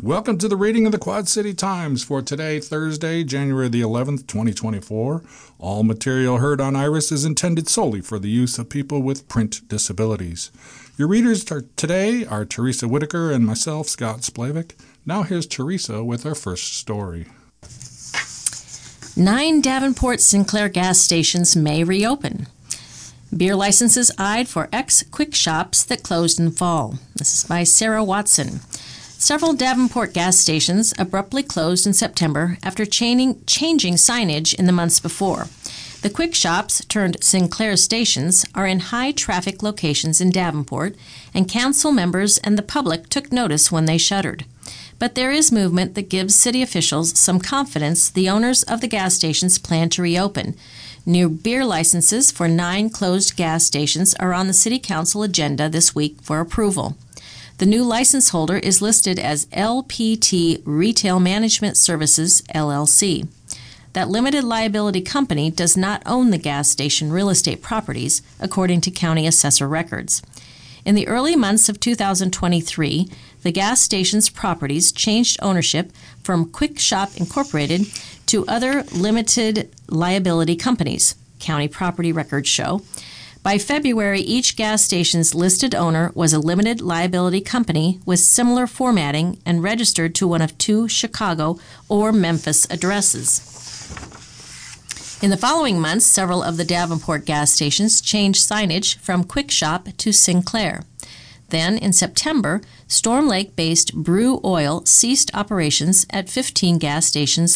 Welcome to the reading of the Quad City Times for today, Thursday, January the 11th, 2024. All material heard on Iris is intended solely for the use of people with print disabilities. Your readers today are Teresa Whitaker and myself, Scott Splavik. Now here's Teresa with our first story. 9 Davenport Sinclair gas stations may reopen. Beer licenses eyed for ex-Quick Shops that closed in fall. This is by Sarah Watson. Several Davenport gas stations abruptly closed in September after changing signage in the months before. The Quick Shops, turned Sinclair stations, are in high-traffic locations in Davenport, and council members and the public took notice when they shuttered. But there is movement that gives city officials some confidence the owners of the gas stations plan to reopen. New beer licenses for 9 closed gas stations are on the city council agenda this week for approval. The new license holder is listed as LPT Retail Management Services, LLC. That limited liability company does not own the gas station real estate properties, according to county assessor records. In the early months of 2023, the gas station's properties changed ownership from Quick Shop Incorporated to other limited liability companies, county property records show. By February, each gas station's listed owner was a limited liability company with similar formatting and registered to one of 2 Chicago or Memphis addresses. In the following months, several of the Davenport gas stations changed signage from Quick Shop to Sinclair. Then, in September, Storm Lake-based Brew Oil ceased operations at 15 gas station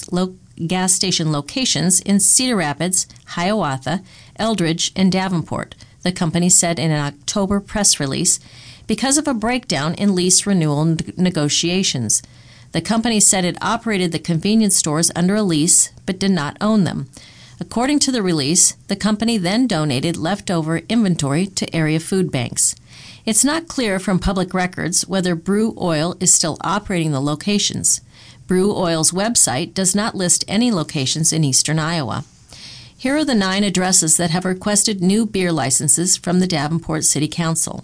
locations in Cedar Rapids, Hiawatha, Eldridge, and Davenport, the company said in an October press release, because of a breakdown in lease renewal negotiations. The company said it operated the convenience stores under a lease but did not own them. According to the release, the company then donated leftover inventory to area food banks. It's not clear from public records whether Brew Oil is still operating the locations. Brew Oil's website does not list any locations in eastern Iowa. Here are the 9 addresses that have requested new beer licenses from the Davenport City Council.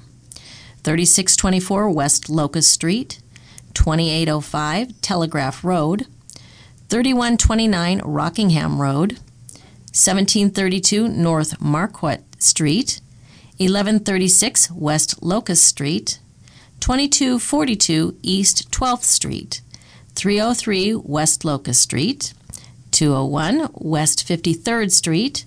3624 West Locust Street, 2805 Telegraph Road, 3129 Rockingham Road, 1732 North Marquette Street, 1136 West Locust Street, 2242 East 12th Street, 303 West Locust Street, 201 West 53rd Street,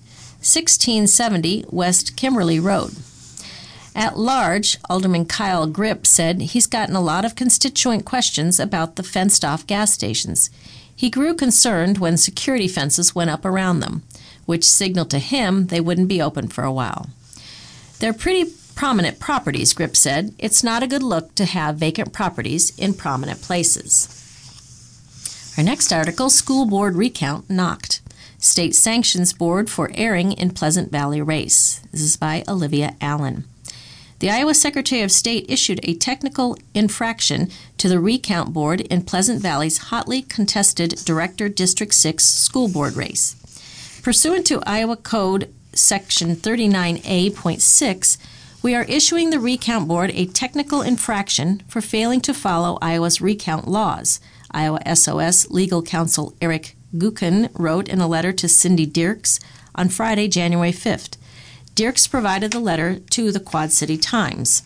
1670 West Kimberly Road. At large, Alderman Kyle Grip said he's gotten a lot of constituent questions about the fenced-off gas stations. He grew concerned when security fences went up around them, which signaled to him they wouldn't be open for a while. They're pretty prominent properties, Grip said. It's not a good look to have vacant properties in prominent places. Our next article, School Board Recount Knocked. State Sanctions Board for Airing in Pleasant Valley Race. This is by Olivia Allen. The Iowa Secretary of State issued a technical infraction to the Recount Board in Pleasant Valley's hotly contested Director District 6 school board race. Pursuant to Iowa Code Section 39A.6, we are issuing the Recount Board a technical infraction for failing to follow Iowa's recount laws. Iowa SOS legal counsel Eric Gukin wrote in a letter to Cindy Dierks on Friday, January 5th. Dierks provided the letter to the Quad City Times.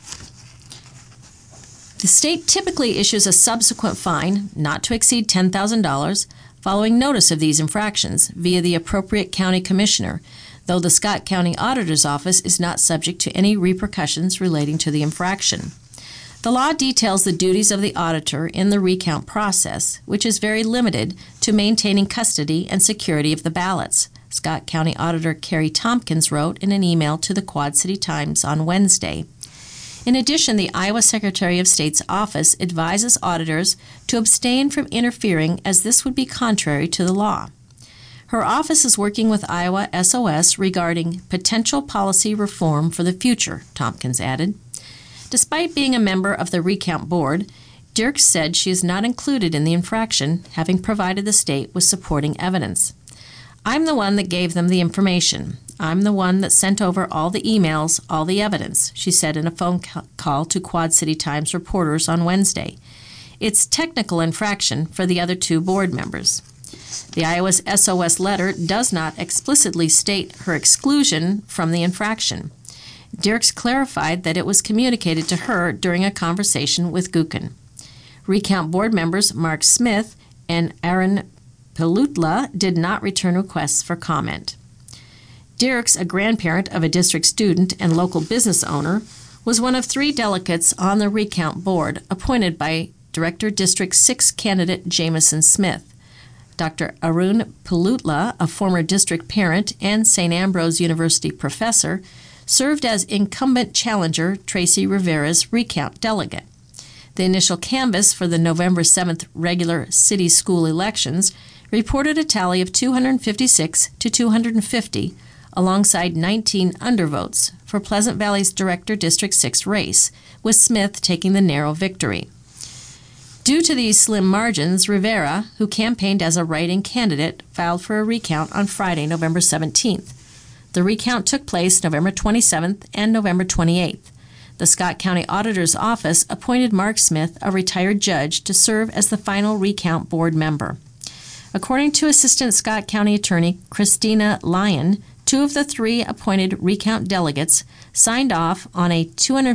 The state typically issues a subsequent fine, not to exceed $10,000, following notice of these infractions via the appropriate county commissioner, though the Scott County Auditor's Office is not subject to any repercussions relating to the infraction. The law details the duties of the auditor in the recount process, which is very limited to maintaining custody and security of the ballots, Scott County Auditor Carrie Tompkins wrote in an email to the Quad City Times on Wednesday. In addition, the Iowa Secretary of State's office advises auditors to abstain from interfering, as this would be contrary to the law. Her office is working with Iowa SOS regarding potential policy reform for the future, Tompkins added. Despite being a member of the Recount Board, Dierks said she is not included in the infraction, having provided the state with supporting evidence. I'm the one that gave them the information. I'm the one that sent over all the emails, all the evidence, she said in a phone call to Quad City Times reporters on Wednesday. its technical infraction for the other two board members. The Iowa's SOS letter does not explicitly state her exclusion from the infraction. Dirks clarified that it was communicated to her during a conversation with Gukin. Recount board members Mark Smith and Aaron Pelutla did not return requests for comment. Dirks, a grandparent of a district student and local business owner, was one of 3 delegates on the recount board appointed by Director District 6 candidate Jameson Smith. Dr. Arun Pelutla, a former district parent and St. Ambrose University professor, served as incumbent challenger Tracy Rivera's recount delegate. The initial canvass for the November 7th regular city school elections reported a tally of 256 to 250, alongside 19 undervotes for Pleasant Valley's Director District 6 race, with Smith taking the narrow victory. Due to these slim margins, Rivera, who campaigned as a write-in candidate, filed for a recount on Friday, November 17th. The recount took place November 27th and November 28th. The Scott County Auditor's Office appointed Mark Smith, a retired judge, to serve as the final recount board member. According to Assistant Scott County Attorney Christina Lyon, 2 of the 3 appointed recount delegates signed off on a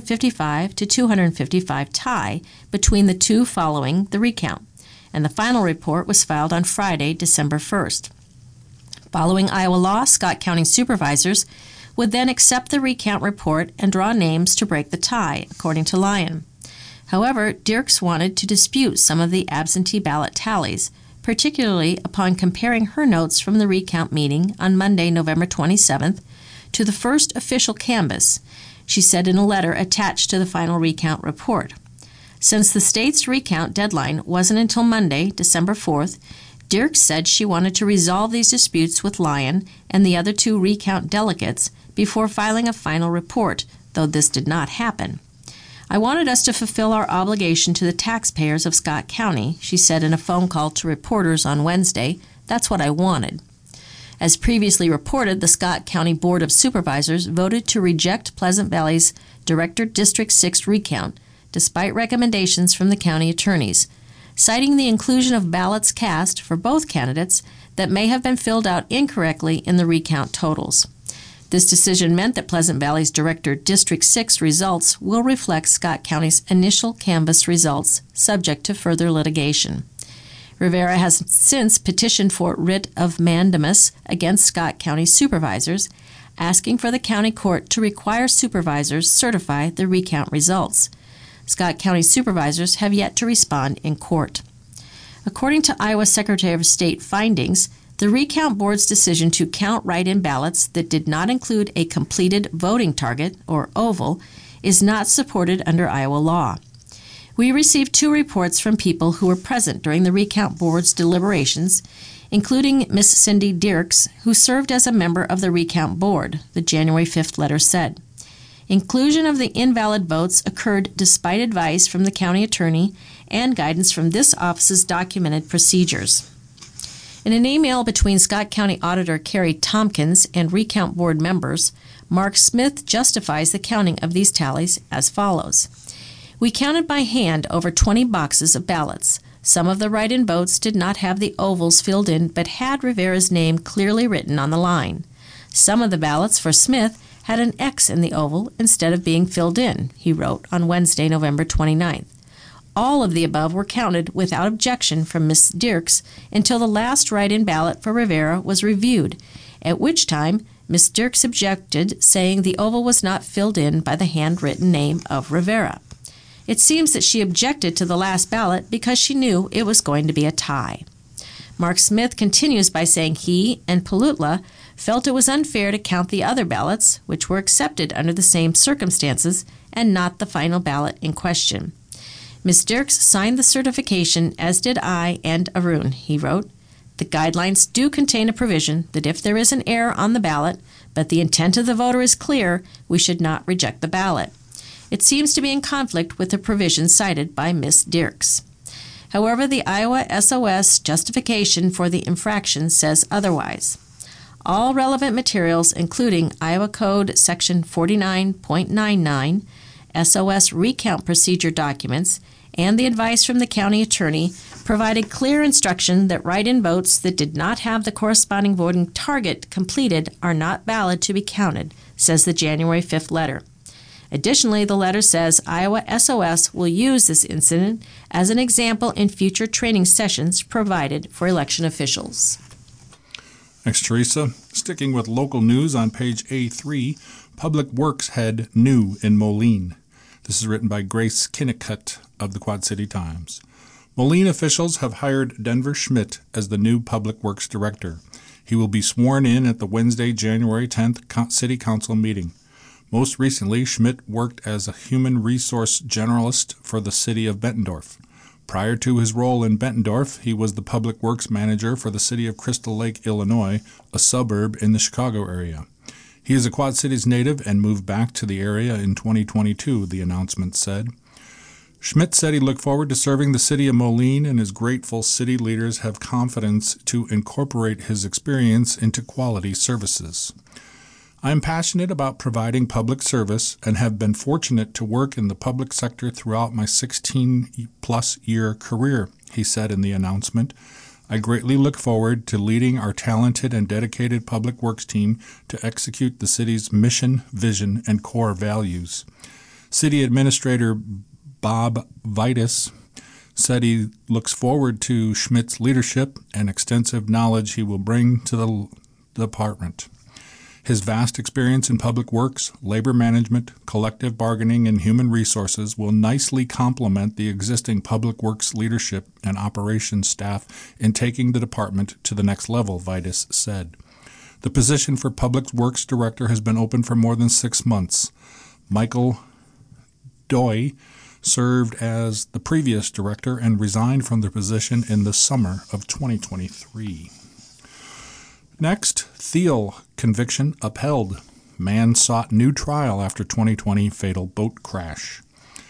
255 to 255 tie between the 2 following the recount, and the final report was filed on Friday, December 1st. Following Iowa law, Scott County supervisors would then accept the recount report and draw names to break the tie, according to Lyon. However, Dirks wanted to dispute some of the absentee ballot tallies, particularly upon comparing her notes from the recount meeting on Monday, November 27th, to the first official canvass, she said in a letter attached to the final recount report. Since the state's recount deadline wasn't until Monday, December 4th, Dirks said she wanted to resolve these disputes with Lyon and the other 2 recount delegates before filing a final report, though this did not happen. I wanted us to fulfill our obligation to the taxpayers of Scott County, she said in a phone call to reporters on Wednesday. That's what I wanted. As previously reported, the Scott County Board of Supervisors voted to reject Pleasant Valley's Director District 6 recount, despite recommendations from the county attorneys, citing the inclusion of ballots cast for both candidates that may have been filled out incorrectly in the recount totals. This decision meant that Pleasant Valley's Director District 6 results will reflect Scott County's initial canvass results, subject to further litigation. Rivera has since petitioned for writ of mandamus against Scott County supervisors, asking for the county court to require supervisors certify the recount results. Scott County supervisors have yet to respond in court. According to Iowa Secretary of State findings, the recount board's decision to count write-in ballots that did not include a completed voting target, or oval, is not supported under Iowa law. We received 2 reports from people who were present during the recount board's deliberations, including Miss Cindy Dirks, who served as a member of the recount board, the January 5th letter said. Inclusion of the invalid votes occurred despite advice from the county attorney and guidance from this office's documented procedures. In an email between Scott County Auditor Carrie Tompkins and recount board members, Mark Smith justifies the counting of these tallies as follows. We counted by hand over 20 boxes of ballots. Some of the write-in votes did not have the ovals filled in but had Rivera's name clearly written on the line. Some of the ballots for Smith had an X in the oval instead of being filled in, he wrote on Wednesday, November 29th. All of the above were counted without objection from Ms. Dirks until the last write-in ballot for Rivera was reviewed, at which time Ms. Dirks objected, saying the oval was not filled in by the handwritten name of Rivera. It seems that she objected to the last ballot because she knew it was going to be a tie. Mark Smith continues by saying he and Pelutla felt it was unfair to count the other ballots, which were accepted under the same circumstances, and not the final ballot in question. Ms. Dirks signed the certification, as did I and Arun, he wrote. The guidelines do contain a provision that if there is an error on the ballot, but the intent of the voter is clear, we should not reject the ballot. It seems to be in conflict with the provision cited by Ms. Dirks. However, the Iowa SOS justification for the infraction says otherwise. All relevant materials, including Iowa Code Section 49.99, SOS recount procedure documents, and the advice from the county attorney provided clear instruction that write-in votes that did not have the corresponding voting target completed are not valid to be counted, says the January 5th letter. Additionally, the letter says Iowa SOS will use this incident as an example in future training sessions provided for election officials. Thanks, Teresa. Sticking with local news on page A3, Public Works head new in Moline. This is written by Grace Kinnicutt of the Quad City Times. Moline officials have hired Denver Schmidt as the new Public Works Director. He will be sworn in at the Wednesday, January 10th City Council meeting. Most recently, Schmidt worked as a human resource generalist for the city of Bettendorf. Prior to his role in Bettendorf, he was the Public Works Manager for the city of Crystal Lake, Illinois, a suburb in the Chicago area. He is a Quad Cities native and moved back to the area in 2022, the announcement said. Schmidt said he looked forward to serving the city of Moline and is grateful city leaders have confidence to incorporate his experience into quality services. I am passionate about providing public service and have been fortunate to work in the public sector throughout my 16-plus year career, he said in the announcement. I greatly look forward to leading our talented and dedicated public works team to execute the city's mission, vision, and core values. City Administrator Bob Vitus said he looks forward to Schmidt's leadership and extensive knowledge he will bring to the department. His vast experience in public works, labor management, collective bargaining, and human resources will nicely complement the existing public works leadership and operations staff in taking the department to the next level, Vitus said. The position for Public Works Director has been open for more than 6 months. Michael Doy served as the previous director and resigned from the position in the summer of 2023. Next, Thiel conviction upheld. Man sought new trial after 2020 fatal boat crash.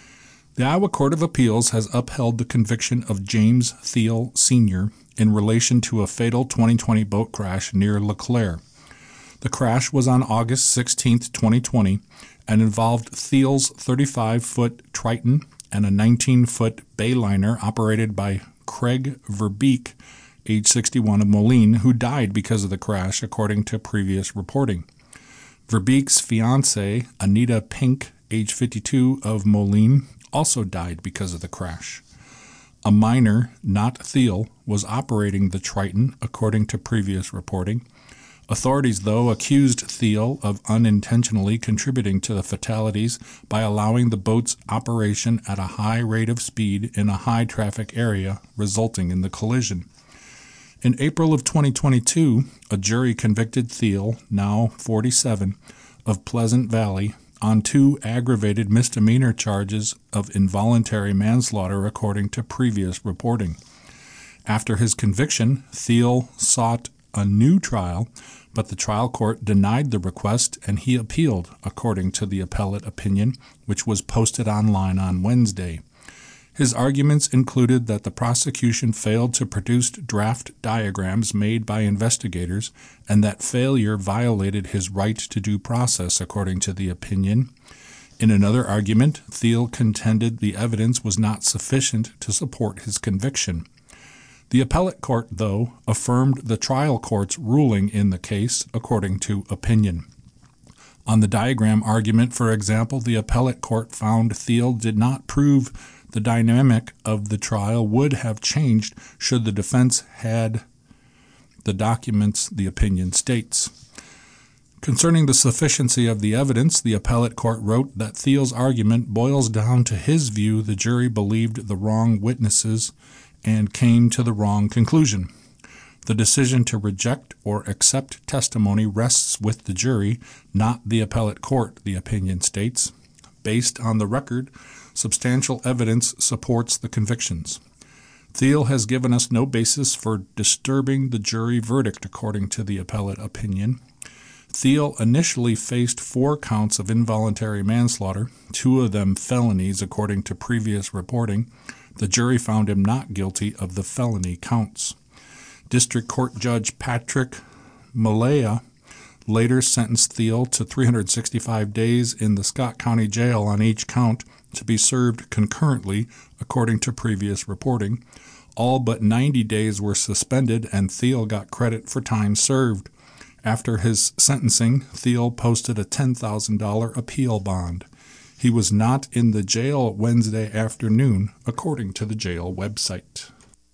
The Iowa Court of Appeals has upheld the conviction of James Thiel, Sr. in relation to a fatal 2020 boat crash near LeClaire. The crash was on August 16, 2020, and involved Thiel's 35-foot Triton and a 19-foot Bayliner operated by Craig Verbeek, age 61, of Moline, who died because of the crash, according to previous reporting. Verbeek's fiancée, Anita Pink, age 52, of Moline, also died because of the crash. A minor, not Thiel, was operating the Triton, according to previous reporting. Authorities, though, accused Thiel of unintentionally contributing to the fatalities by allowing the boat's operation at a high rate of speed in a high-traffic area, resulting in the collision. In April of 2022, a jury convicted Thiel, now 47, of Pleasant Valley, on 2 aggravated misdemeanor charges of involuntary manslaughter, according to previous reporting. After his conviction, Thiel sought a new trial, but the trial court denied the request and he appealed, according to the appellate opinion, which was posted online on Wednesday. His arguments included that the prosecution failed to produce draft diagrams made by investigators and that failure violated his right to due process, according to the opinion. In another argument, Thiel contended the evidence was not sufficient to support his conviction. The appellate court, though, affirmed the trial court's ruling in the case, according to opinion. On the diagram argument, for example, the appellate court found Thiel did not prove the dynamic of the trial would have changed should the defense had the documents, the opinion states. Concerning the sufficiency of the evidence, the appellate court wrote that Thiel's argument boils down to his view the jury believed the wrong witnesses and came to the wrong conclusion. The decision to reject or accept testimony rests with the jury, not the appellate court, the opinion states. Based on the record, substantial evidence supports the convictions. Thiel has given us no basis for disturbing the jury verdict, according to the appellate opinion. Thiel initially faced 4 counts of involuntary manslaughter, 2 of them felonies, according to previous reporting. The jury found him not guilty of the felony counts. District Court Judge Patrick Malaya later sentenced Thiel to 365 days in the Scott County Jail on each count to be served concurrently, according to previous reporting. All but 90 days were suspended, and Thiel got credit for time served. After his sentencing, Thiel posted a $10,000 appeal bond. He was not in the jail Wednesday afternoon, according to the jail website.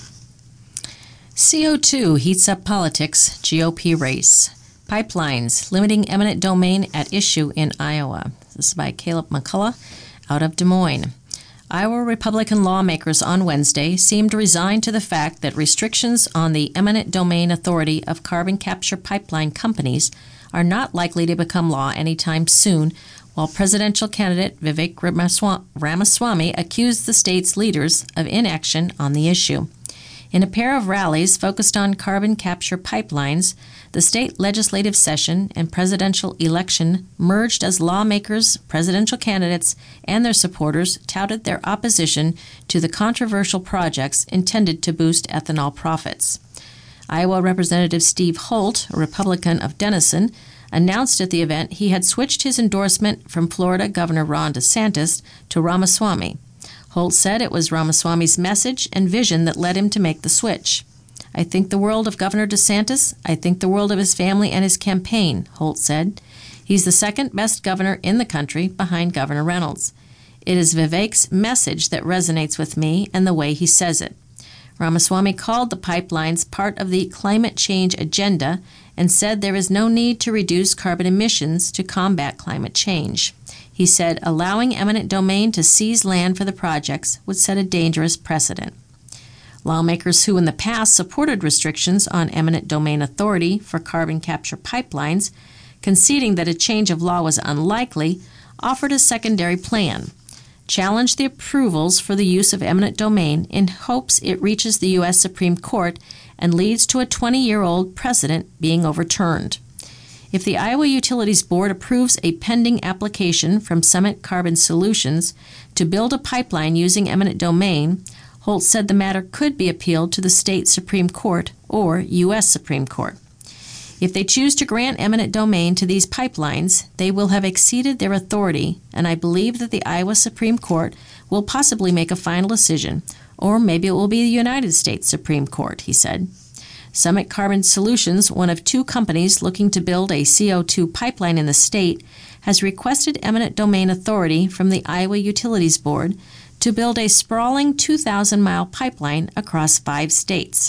CO2 heats up politics, GOP race. Pipelines, limiting eminent domain at issue in Iowa. This is by Caleb McCullough out of Des Moines. Iowa Republican lawmakers on Wednesday seemed resigned to the fact that restrictions on the eminent domain authority of carbon capture pipeline companies are not likely to become law anytime soon, while presidential candidate Vivek Ramaswamy accused the state's leaders of inaction on the issue. In a pair of rallies focused on carbon capture pipelines, the state legislative session and presidential election merged as lawmakers, presidential candidates, and their supporters touted their opposition to the controversial projects intended to boost ethanol profits. Iowa Representative Steve Holt, a Republican of Denison, announced at the event he had switched his endorsement from Florida Governor Ron DeSantis to Ramaswamy. Holt said it was Ramaswamy's message and vision that led him to make the switch. "I think the world of Governor DeSantis. I think the world of his family and his campaign," Holt said. "He's the second best governor in the country behind Governor Reynolds. It is Vivek's message that resonates with me and the way he says it." Ramaswamy called the pipelines part of the climate change agenda and said there is no need to reduce carbon emissions to combat climate change. He said allowing eminent domain to seize land for the projects would set a dangerous precedent. Lawmakers who in the past supported restrictions on eminent domain authority for carbon capture pipelines, conceding that a change of law was unlikely, offered a secondary plan: challenge the approvals for the use of eminent domain in hopes it reaches the U.S. Supreme Court and leads to a 20-year-old precedent being overturned. If the Iowa Utilities Board approves a pending application from Summit Carbon Solutions to build a pipeline using eminent domain, Holt said the matter could be appealed to the state Supreme Court or U.S. Supreme Court. If they choose to grant eminent domain to these pipelines, they will have exceeded their authority, and I believe that the Iowa Supreme Court will possibly make a final decision, or maybe it will be the United States Supreme Court, he said. Summit Carbon Solutions, one of two companies looking to build a CO2 pipeline in the state, has requested eminent domain authority from the Iowa Utilities Board to build a sprawling 2,000-mile pipeline across 5 states.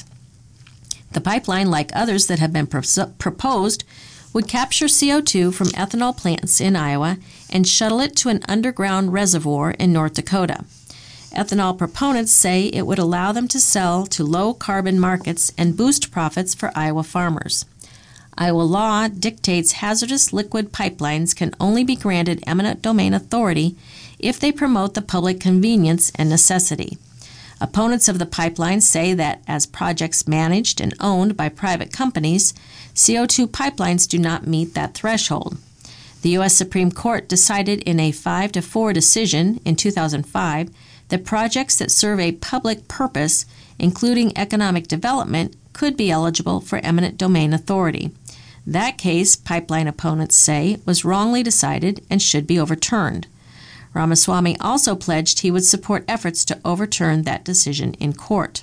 The pipeline, like others that have been proposed, would capture CO2 from ethanol plants in Iowa and shuttle it to an underground reservoir in North Dakota. Ethanol proponents say it would allow them to sell to low-carbon markets and boost profits for Iowa farmers. Iowa law dictates hazardous liquid pipelines can only be granted eminent domain authority if they promote the public convenience and necessity. Opponents of the pipeline say that as projects managed and owned by private companies, CO2 pipelines do not meet that threshold. The U.S. Supreme Court decided in a 5-4 decision in 2005 that projects that serve a public purpose, including economic development, could be eligible for eminent domain authority. That case, pipeline opponents say, was wrongly decided and should be overturned. Ramaswamy also pledged he would support efforts to overturn that decision in court.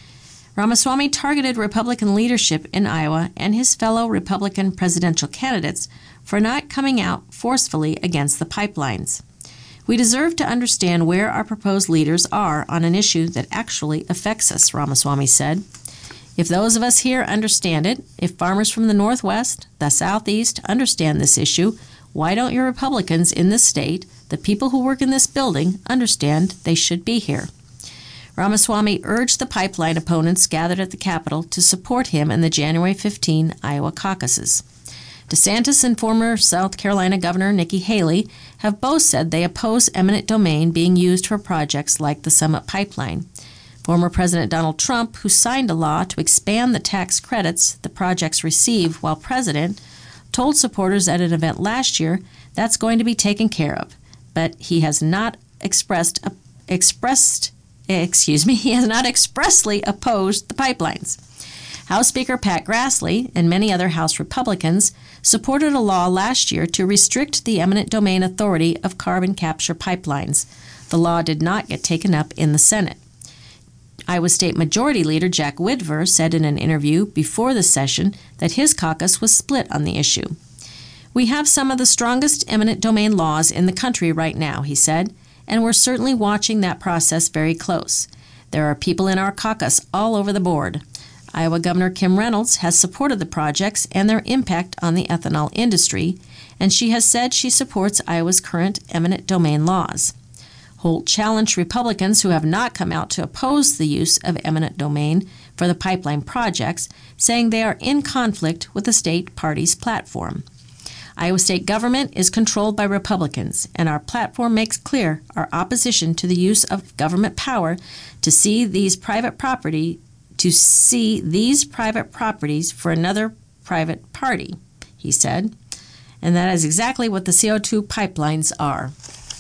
Ramaswamy targeted Republican leadership in Iowa and his fellow Republican presidential candidates for not coming out forcefully against the pipelines. "We deserve to understand where our proposed leaders are on an issue that actually affects us," Ramaswamy said. "If those of us here understand it, if farmers from the Northwest, the Southeast understand this issue, why don't your Republicans in this state, the people who work in this building, understand they should be here?" Ramaswamy urged the pipeline opponents gathered at the Capitol to support him in the January 15 Iowa caucuses. DeSantis and former South Carolina Governor Nikki Haley have both said they oppose eminent domain being used for projects like the Summit Pipeline. Former President Donald Trump, who signed a law to expand the tax credits the projects receive while president, told supporters at an event last year that's going to be taken care of, but he has not expressly opposed the pipelines. House Speaker Pat Grassley and many other House Republicans supported a law last year to restrict the eminent domain authority of carbon capture pipelines. The law did not get taken up in the Senate. Iowa State Majority Leader Jack Whitver said in an interview before the session that his caucus was split on the issue. "We have some of the strongest eminent domain laws in the country right now," he said, "and we're certainly watching that process very close. There are people in our caucus all over the board." Iowa Governor Kim Reynolds has supported the projects and their impact on the ethanol industry, and she has said she supports Iowa's current eminent domain laws. Holt challenged Republicans who have not come out to oppose the use of eminent domain for the pipeline projects, saying they are in conflict with the state party's platform. Iowa state government is controlled by Republicans, and our platform makes clear our opposition to the use of government power to see these private properties for another private party, he said. And that is exactly what the CO2 pipelines are.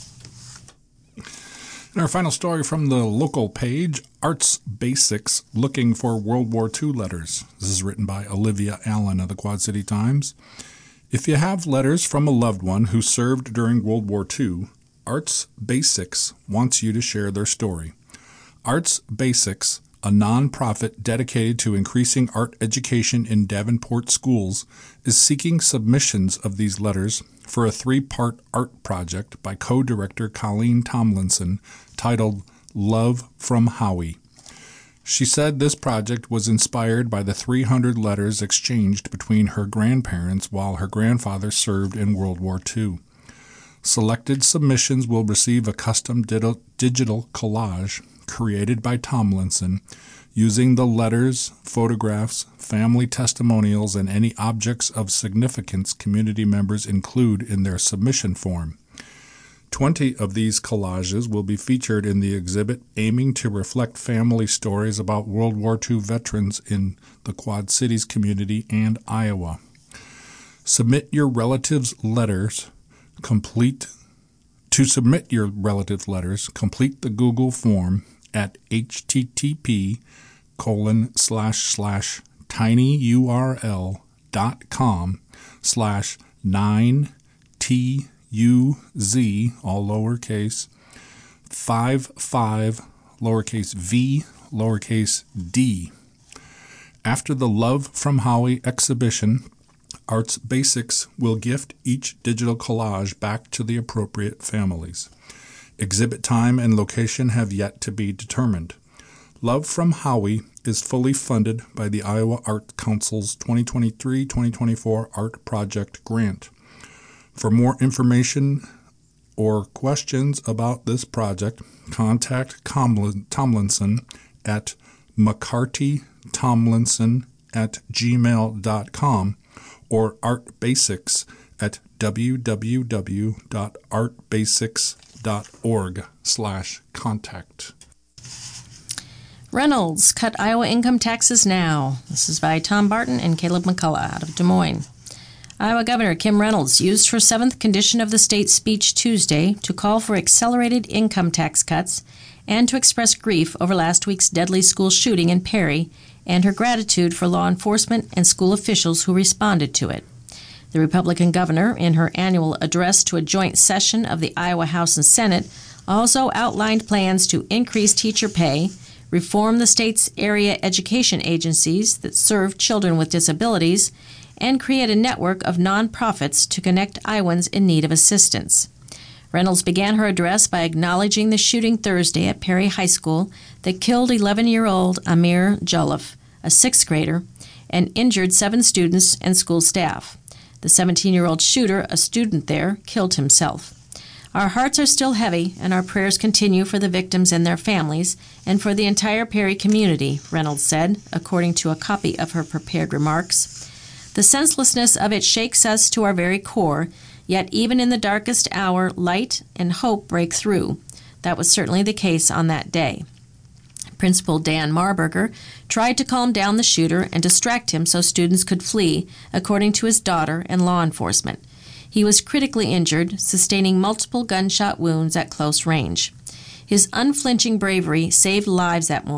And our final story from the local page, Arts Basics Looking for World War II Letters. This is written by Olivia Allen of the Quad City Times. If you have letters from a loved one who served during World War II, Arts Basics wants you to share their story. Arts Basics, a nonprofit dedicated to increasing art education in Davenport schools, is seeking submissions of these letters for a 3-part art project by co-director Colleen Tomlinson titled Love from Howie. She said this project was inspired by the 300 letters exchanged between her grandparents while her grandfather served in World War II. Selected submissions will receive a custom digital collage created by Tomlinson using the letters, photographs, family testimonials, and any objects of significance community members include in their submission form. 20 of these collages will be featured in the exhibit, aiming to reflect family stories about World War II veterans in the Quad Cities community and Iowa. Submit your relatives' letters. Complete the Google form at http://tinyurl.com/9TUZ, all lowercase, 55 lowercase v lowercase d. After the Love from Howie exhibition, Arts Basics will gift each digital collage back to the appropriate families. Exhibit time and location have yet to be determined. Love from Howie is fully funded by the Iowa Art Council's 2023-2024 Art Project Grant. For more information or questions about this project, contact Tomlinson at mccartytomlinson@gmail.com or artbasics@www.artbasics.org/contact. Reynolds cut Iowa income taxes now. This is by Tom Barton and Caleb McCullough out of Des Moines. Iowa Governor Kim Reynolds used her 7th condition of the state speech Tuesday to call for accelerated income tax cuts and to express grief over last week's deadly school shooting in Perry and her gratitude for law enforcement and school officials who responded to it. The Republican governor, in her annual address to a joint session of the Iowa House and Senate, also outlined plans to increase teacher pay, reform the state's area education agencies that serve children with disabilities, and create a network of nonprofits to connect Iowans in need of assistance. Reynolds began her address by acknowledging the shooting Thursday at Perry High School that killed 11-year-old Amir Jolliffe, a 6th grader, and injured 7 students and school staff. The 17-year-old shooter, a student there, killed himself. Our hearts are still heavy, and our prayers continue for the victims and their families, and for the entire Perry community, Reynolds said, according to a copy of her prepared remarks. The senselessness of it shakes us to our very core, yet even in the darkest hour, light and hope break through. That was certainly the case on that day. Principal Dan Marburger tried to calm down the shooter and distract him so students could flee, according to his daughter and law enforcement. He was critically injured, sustaining multiple gunshot wounds at close range. His unflinching bravery saved lives that morning.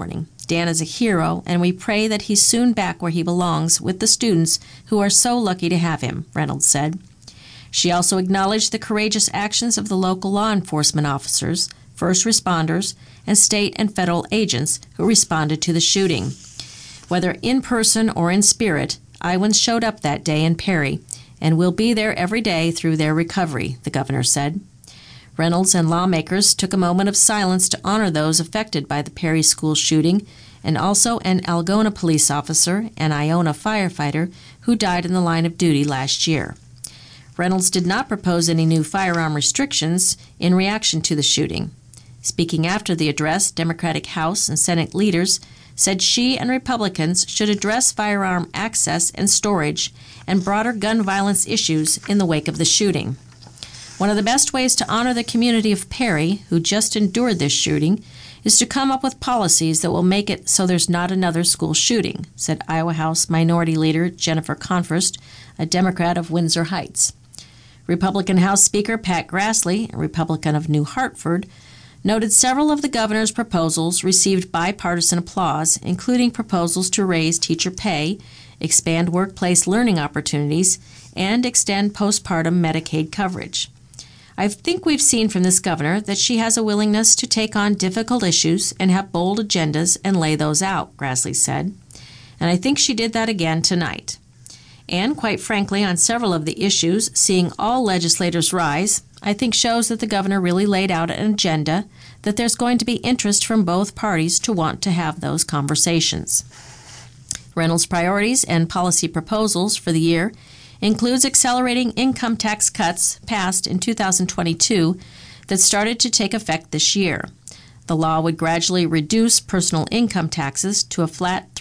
Dan is a hero, and we pray that he's soon back where he belongs with the students who are so lucky to have him," Reynolds said. She also acknowledged the courageous actions of the local law enforcement officers, first responders, and state and federal agents who responded to the shooting. Whether in person or in spirit, Iowans showed up that day in Perry and will be there every day through their recovery, the governor said. Reynolds and lawmakers took a moment of silence to honor those affected by the Perry school shooting and also an Algona police officer and Iona firefighter who died in the line of duty last year. Reynolds did not propose any new firearm restrictions in reaction to the shooting. Speaking after the address, Democratic House and Senate leaders said she and Republicans should address firearm access and storage and broader gun violence issues in the wake of the shooting. One of the best ways to honor the community of Perry, who just endured this shooting, is to come up with policies that will make it so there's not another school shooting, said Iowa House Minority Leader Jennifer Confirst, a Democrat of Windsor Heights. Republican House Speaker Pat Grassley, a Republican of New Hartford, noted several of the governor's proposals received bipartisan applause, including proposals to raise teacher pay, expand workplace learning opportunities, and extend postpartum Medicaid coverage. I think we've seen from this governor that she has a willingness to take on difficult issues and have bold agendas and lay those out, Grassley said. And I think she did that again tonight. And quite frankly, on several of the issues, seeing all legislators rise, I think shows that the governor really laid out an agenda, that there's going to be interest from both parties to want to have those conversations. Reynolds' priorities and policy proposals for the year includes accelerating income tax cuts passed in 2022 that started to take effect this year. The law would gradually reduce personal income taxes to a flat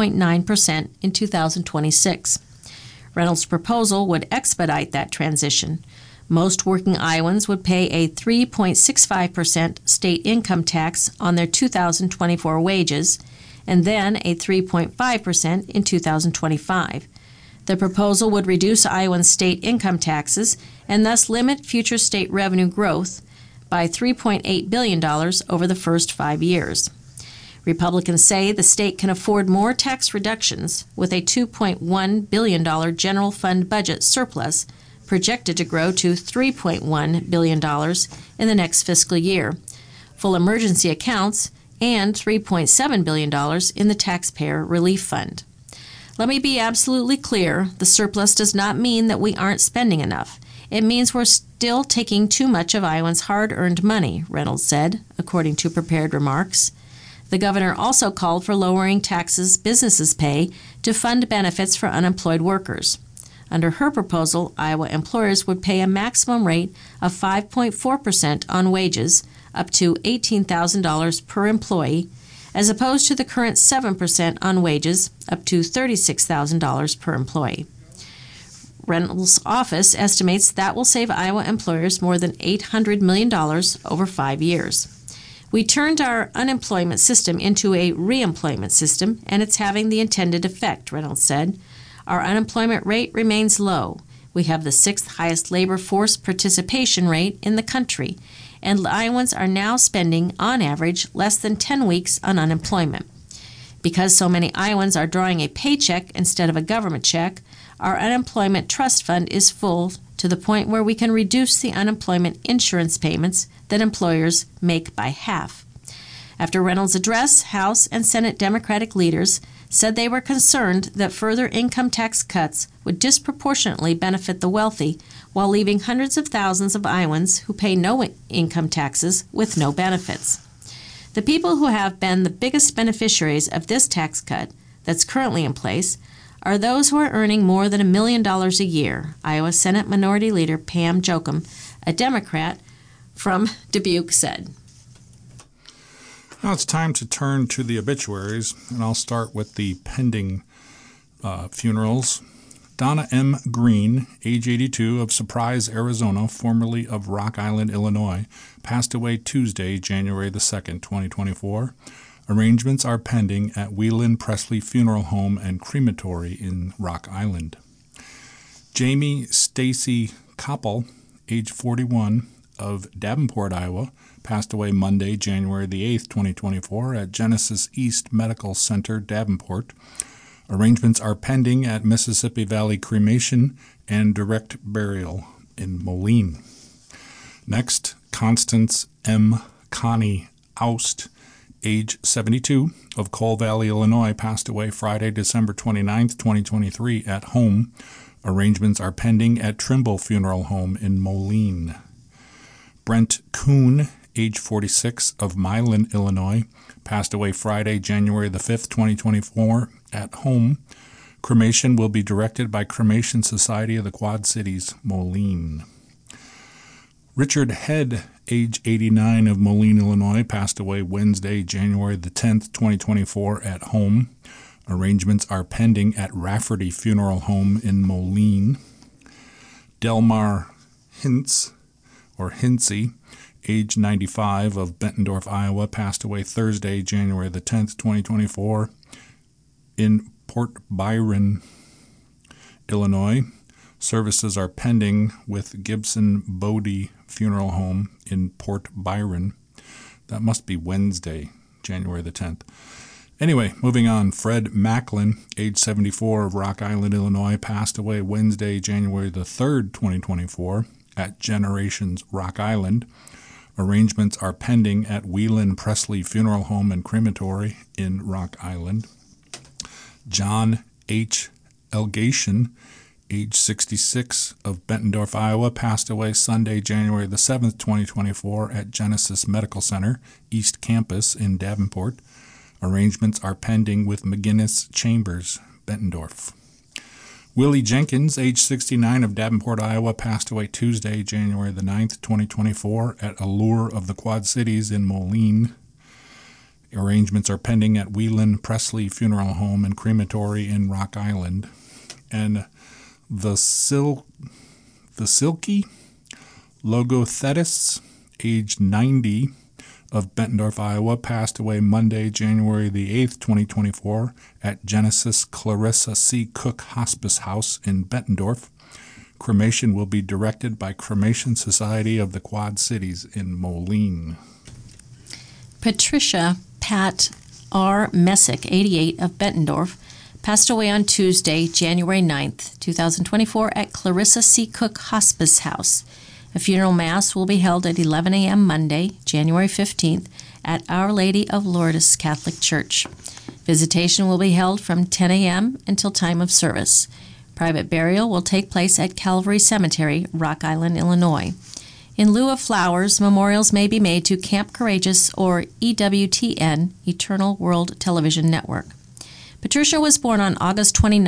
3.9% in 2026. Reynolds' proposal would expedite that transition. Most working Iowans would pay a 3.65% state income tax on their 2024 wages, and then a 3.5% in 2025. The proposal would reduce Iowan state income taxes and thus limit future state revenue growth by $3.8 billion over the first 5 years. Republicans say the state can afford more tax reductions with a $2.1 billion general fund budget surplus projected to grow to $3.1 billion in the next fiscal year, full emergency accounts, and $3.7 billion in the Taxpayer Relief Fund. Let me be absolutely clear, the surplus does not mean that we aren't spending enough. It means we're still taking too much of Iowans' hard-earned money, Reynolds said, according to prepared remarks. The governor also called for lowering taxes businesses pay to fund benefits for unemployed workers. Under her proposal, Iowa employers would pay a maximum rate of 5.4% on wages, up to $18,000 per employee, as opposed to the current 7% on wages, up to $36,000 per employee. Reynolds' office estimates that will save Iowa employers more than $800 million over 5 years. We turned our unemployment system into a reemployment system, and it's having the intended effect, Reynolds said. Our unemployment rate remains low. We have the 6th highest labor force participation rate in the country, and Iowans are now spending, on average, less than 10 weeks on unemployment. Because so many Iowans are drawing a paycheck instead of a government check, our unemployment trust fund is full to the point where we can reduce the unemployment insurance payments that employers make by half. After Reynolds' address, House and Senate Democratic leaders said they were concerned that further income tax cuts would disproportionately benefit the wealthy while leaving hundreds of thousands of Iowans who pay no income taxes with no benefits. The people who have been the biggest beneficiaries of this tax cut that's currently in place are those who are earning more than $1 million a year, Iowa Senate Minority Leader Pam Jochum, a Democrat from Dubuque, said. Now it's time to turn to the obituaries, and I'll start with the pending funerals. Donna M. Green, age 82, of Surprise, Arizona, formerly of Rock Island, Illinois, passed away Tuesday, January the 2nd, 2024. Arrangements are pending at Whelan Presley Funeral Home and Crematory in Rock Island. Jamie Stacy Koppel, age 41, of Davenport, Iowa, passed away Monday, January the 8th, 2024, at Genesis East Medical Center, Davenport. Arrangements are pending at Mississippi Valley Cremation and Direct Burial in Moline. Next, Constance M. Connie Oust, age 72, of Coal Valley, Illinois, passed away Friday, December 29th, 2023, at home. Arrangements are pending at Trimble Funeral Home in Moline. Brent Kuhn, age 46, of Milan, Illinois, passed away Friday, January the 5th, 2024, at home. Cremation will be directed by Cremation Society of the Quad Cities, Moline. Richard Head, age 89, of Moline, Illinois, passed away Wednesday, January the 10th, 2024, at home. Arrangements are pending at Rafferty Funeral Home in Moline. Delmar Hintz, or Hintsey, age 95, of Bettendorf, Iowa, passed away Thursday, January the 10th, 2024, in Port Byron, Illinois. Services are pending with Gibson Bodie Funeral Home in Port Byron. That must be Wednesday, January the 10th. Anyway, moving on. Fred Macklin, age 74, of Rock Island, Illinois, passed away Wednesday, January the 3rd, 2024, at Generations Rock Island. Arrangements are pending at Whelan Presley Funeral Home and Crematory in Rock Island. John H. Elgation, age 66, of Bettendorf, Iowa, passed away Sunday, January the 7th, 2024, at Genesis Medical Center, East Campus in Davenport. Arrangements are pending with McGinnis Chambers, Bettendorf. Willie Jenkins, age 69, of Davenport, Iowa, passed away Tuesday, January the 9th, 2024, at Allure of the Quad Cities in Moline. Arrangements are pending at Whelan Presley Funeral Home and Crematory in Rock Island. And the Silky Logothetis, age 90, of Bettendorf, Iowa, passed away Monday, January the 8th, 2024, at Genesis Clarissa C. Cook Hospice House in Bettendorf. Cremation will be directed by Cremation Society of the Quad Cities in Moline. Patricia Pat R. Messick, 88, of Bettendorf, passed away on Tuesday, January 9th, 2024, at Clarissa C. Cook Hospice House. A funeral mass will be held at 11 a.m. Monday, January 15th, at Our Lady of Lourdes Catholic Church. Visitation will be held from 10 a.m. until time of service. Private burial will take place at Calvary Cemetery, Rock Island, Illinois. In lieu of flowers, memorials may be made to Camp Courageous or EWTN, Eternal World Television Network. Patricia was born on August 29,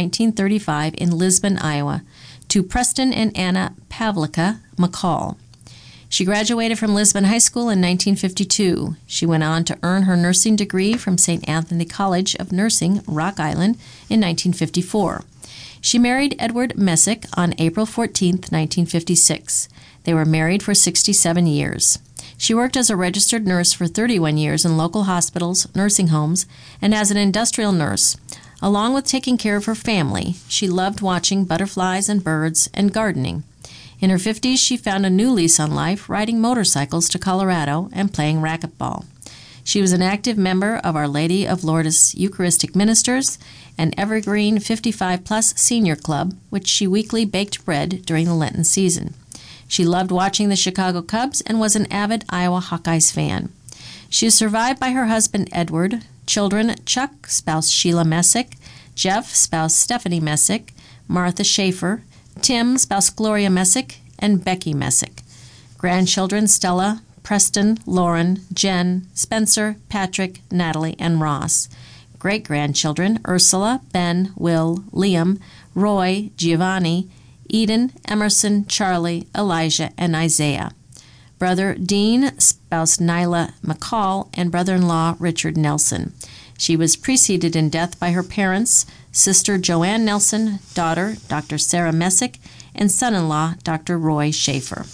1935, in Lisbon, Iowa, to Preston and Anna Pavlika McCall. She graduated from Lisbon High School in 1952. She went on to earn her nursing degree from St. Anthony College of Nursing, Rock Island, in 1954. She married Edward Messick on April 14, 1956. They were married for 67 years. She worked as a registered nurse for 31 years in local hospitals, nursing homes, and as an industrial nurse. Along with taking care of her family, she loved watching butterflies and birds and gardening. In her 50s, she found a new lease on life, riding motorcycles to Colorado and playing racquetball. She was an active member of Our Lady of Lourdes Eucharistic Ministers and Evergreen 55-plus Senior Club, which she weekly baked bread during the Lenten season. She loved watching the Chicago Cubs and was an avid Iowa Hawkeyes fan. She is survived by her husband, Edward, children Chuck, spouse Sheila Messick, Jeff, spouse Stephanie Messick, Martha Schaefer, Tim, spouse Gloria Messick, and Becky Messick. Grandchildren Stella, Preston, Lauren, Jen, Spencer, Patrick, Natalie, and Ross. Great-grandchildren Ursula, Ben, Will, Liam, Roy, Giovanni, Eden, Emerson, Charlie, Elijah, and Isaiah. Brother Dean, spouse Nyla McCall, and brother-in-law Richard Nelson. She was preceded in death by her parents, sister Joanne Nelson, daughter Dr. Sarah Messick, and son-in-law Dr. Roy Schaefer.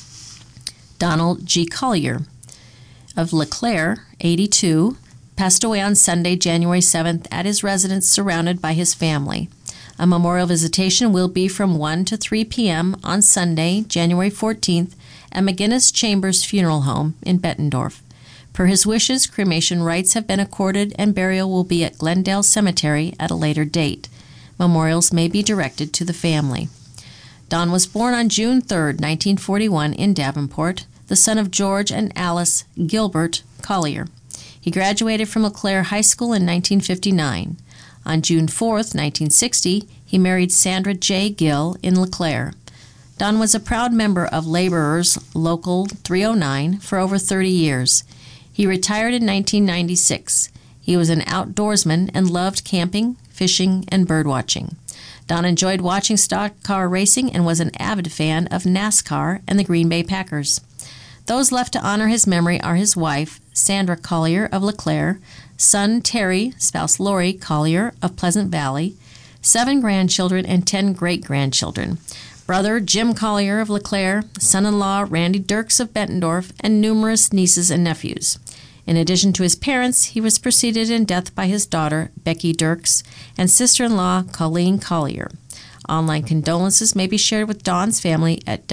Donald G. Collier of LeClaire, 82, passed away on Sunday, January 7th, at his residence surrounded by his family. A memorial visitation will be from 1 to 3 p.m. on Sunday, January 14th, at McGinnis Chambers Funeral Home in Bettendorf. Per his wishes, cremation rites have been accorded and burial will be at Glendale Cemetery at a later date. Memorials may be directed to the family. Don was born on June 3, 1941 in Davenport, the son of George and Alice Gilbert Collier. He graduated from LeClaire High School in 1959. On June 4, 1960, he married Sandra J. Gill in LeClaire. Don was a proud member of Laborers Local 309 for over 30 years. He retired in 1996. He was an outdoorsman and loved camping, fishing, and birdwatching. Don enjoyed watching stock car racing and was an avid fan of NASCAR and the Green Bay Packers. Those left to honor his memory are his wife, Sandra Collier of LeClaire, son Terry, spouse Lori Collier of Pleasant Valley, 7 grandchildren and 10 great-grandchildren, brother Jim Collier of LeClaire, son-in-law Randy Dirks of Bettendorf, and numerous nieces and nephews. In addition to his parents, he was preceded in death by his daughter, Becky Dirks, and sister-in-law, Colleen Collier. Online condolences may be shared with Don's family at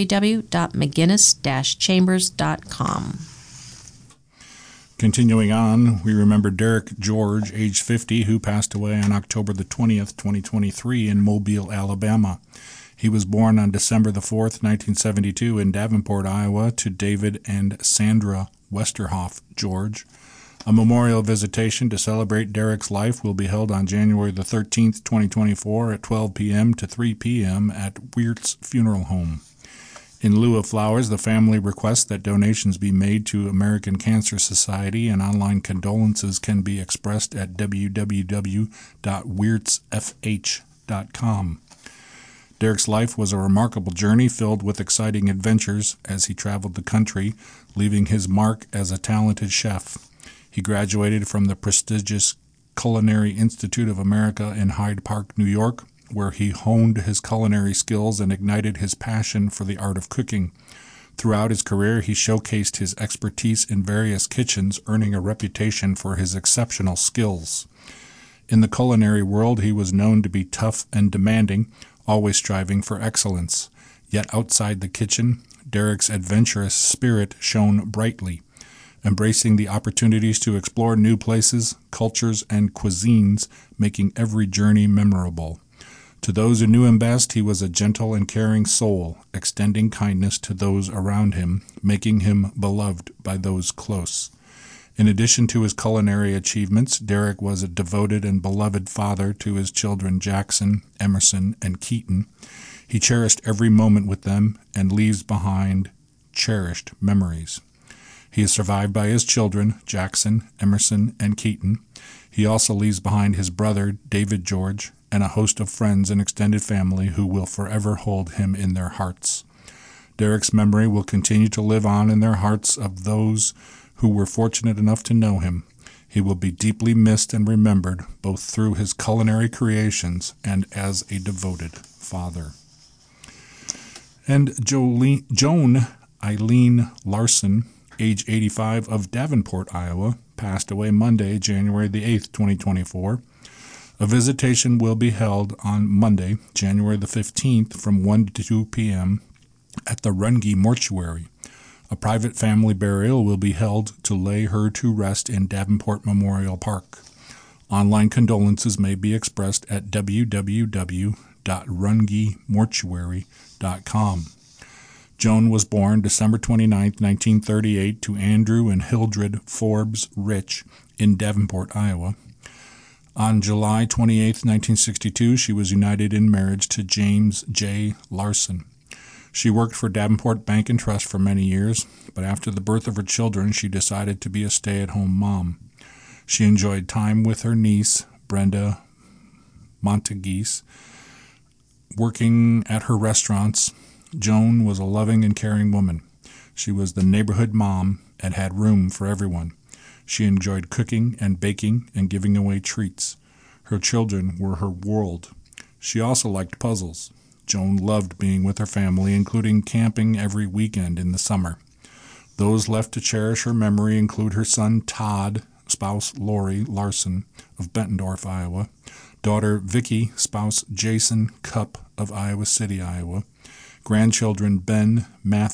www.mcginnis-chambers.com. Continuing on, we remember Derek George, age 50, who passed away on October the 20th, 2023 in Mobile, Alabama. He was born on December the 4th, 1972 in Davenport, Iowa, to David and Sandra Westerhoff George. A memorial visitation to celebrate Derek's life will be held on January the 13th, 2024 at 12 p.m. to 3 p.m. at Weirt's Funeral Home. In lieu of flowers, the family requests that donations be made to American Cancer Society, and online condolences can be expressed at www.weirtsfh.com. Derek's life was a remarkable journey filled with exciting adventures as he traveled the country, leaving his mark as a talented chef. He graduated from the prestigious Culinary Institute of America in Hyde Park, New York, where he honed his culinary skills and ignited his passion for the art of cooking. Throughout his career, he showcased his expertise in various kitchens, earning a reputation for his exceptional skills. In the culinary world, he was known to be tough and demanding, always striving for excellence. Yet outside the kitchen, Derek's adventurous spirit shone brightly, embracing the opportunities to explore new places, cultures, and cuisines, making every journey memorable. To those who knew him best, he was a gentle and caring soul, extending kindness to those around him, making him beloved by those close. In addition to his culinary achievements, Derek was a devoted and beloved father to his children Jackson, Emerson, and Keaton. He cherished every moment with them and leaves behind cherished memories. He is survived by his children, Jackson, Emerson, and Keaton. He also leaves behind his brother, David George, and a host of friends and extended family who will forever hold him in their hearts. Derek's memory will continue to live on in their hearts of those who were fortunate enough to know him. He will be deeply missed and remembered, both through his culinary creations and as a devoted father. And Joan Eileen Larson, age 85, of Davenport, Iowa, passed away Monday, January the 8th, 2024. A visitation will be held on Monday, January the 15th, from 1 to 2 p.m. at the Runge Mortuary. A private family burial will be held to lay her to rest in Davenport Memorial Park. Online condolences may be expressed at www.rungemortuary.com. Joan was born December 29, 1938, to Andrew and Hildred Forbes Rich in Davenport, Iowa. On July 28, 1962, she was united in marriage to James J. Larson. She worked for Davenport Bank and Trust for many years, but after the birth of her children, she decided to be a stay-at-home mom. She enjoyed time with her niece, Brenda Montaguese, working at her restaurants. Joan was a loving and caring woman. She was the neighborhood mom and had room for everyone. She enjoyed cooking and baking and giving away treats. Her children were her world. She also liked puzzles. Joan loved being with her family, including camping every weekend in the summer. Those left to cherish her memory include her son Todd, spouse Lori Larson of Bettendorf, Iowa, daughter Vicki, spouse Jason Cupp of Iowa City, Iowa, grandchildren Ben, Matthew,